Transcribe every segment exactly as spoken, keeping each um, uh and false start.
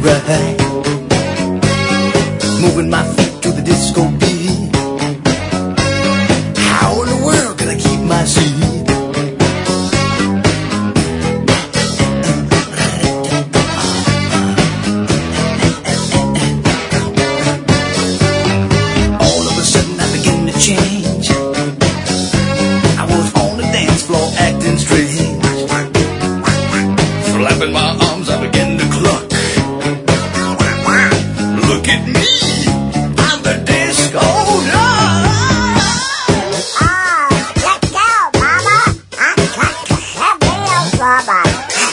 right, moving my feet to the disco beat. How in the world can I keep my seat? All of a sudden I begin to change. I was on the dance floor acting strange, flapping my arms I began to cluck. Look at me, I'm the disco duck. Oh, let's go, Mama. I'm got to have real Mama.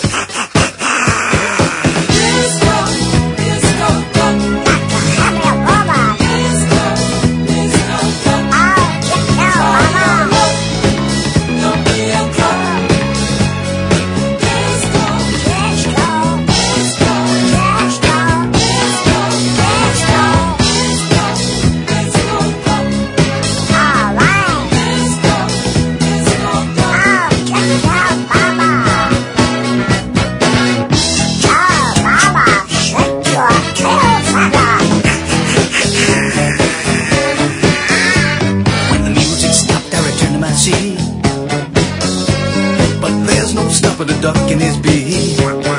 Disco, disco duck. Got to have real Mama. Disco, disco duck. Oh, let's go, Mama. Don't be a clown. Disco, Let's go, disco, let's go, disco, let's go. disco, disco duck. All right. Disco, disco duck. Oh, check it out, Mama. Oh, Mama, shake your tail, Mama. When the music stopped, I returned to my seat, but there's no stopping the duck in his beat.